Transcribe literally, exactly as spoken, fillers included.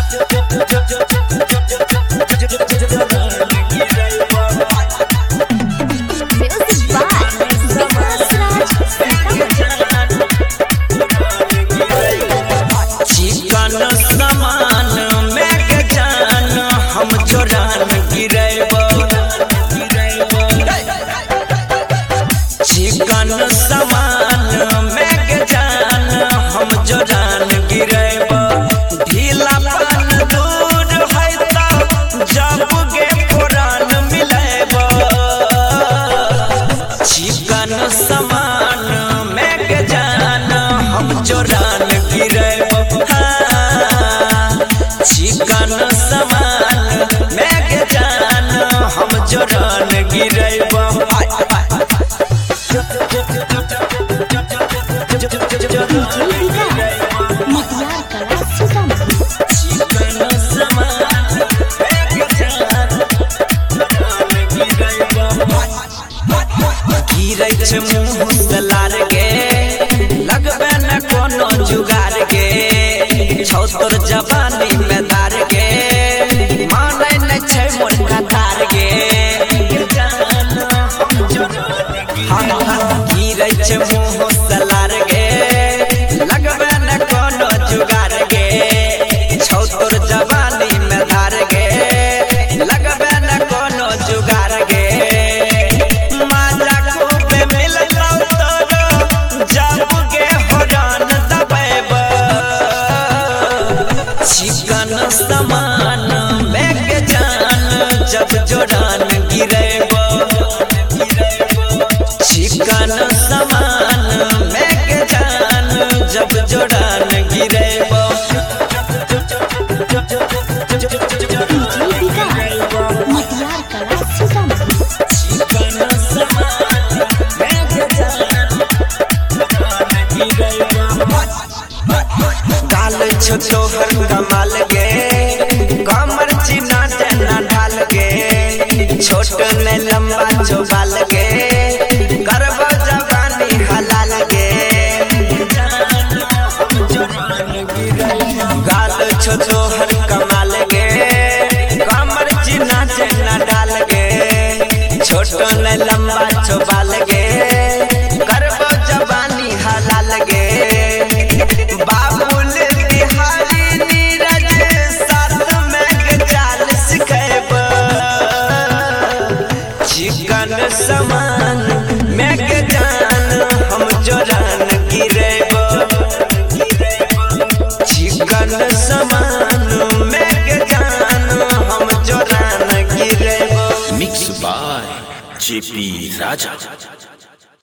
चिकन समान में के जान हम जोरान गिरैब ढीला पान दूर है तो जब गे पुरान मिलैब चिकन समान में के जान हम जोरान गिरैब चिकन समान में के जान हम जोरान गिरैब गिरै छै मुँह सलार के लगबे न कोनो जुगार के छौ तोर जवानी में दार के मानै न छै मोर कतार के गिरै छै मुँह सलार के लगबे न कोनो जुगार के छौ तोर जवानी में दार के लगबे न कोनो जुगार के चिकन समान में के जान जब जोरान गिरैब चिकन समान में के जान जब जोरान गिरैब डाल छो तोहर कमाल के कमर चिना जना ढाल के छोट ने लंबा चौबाल के करबो जवानी हलाल के गाल छो तोहर कमाल के कमर चिना जना ढाल के छोट ने लंबा चौबाल के करबो जवानी हलाल के बाबुल बिहारी नीरज साथ में के चाल सिखैब चिकन समान में के जान हम जोरान गिरैब चिकन समान में के जान हम जोरान गिरैब। Mix by JP Raja.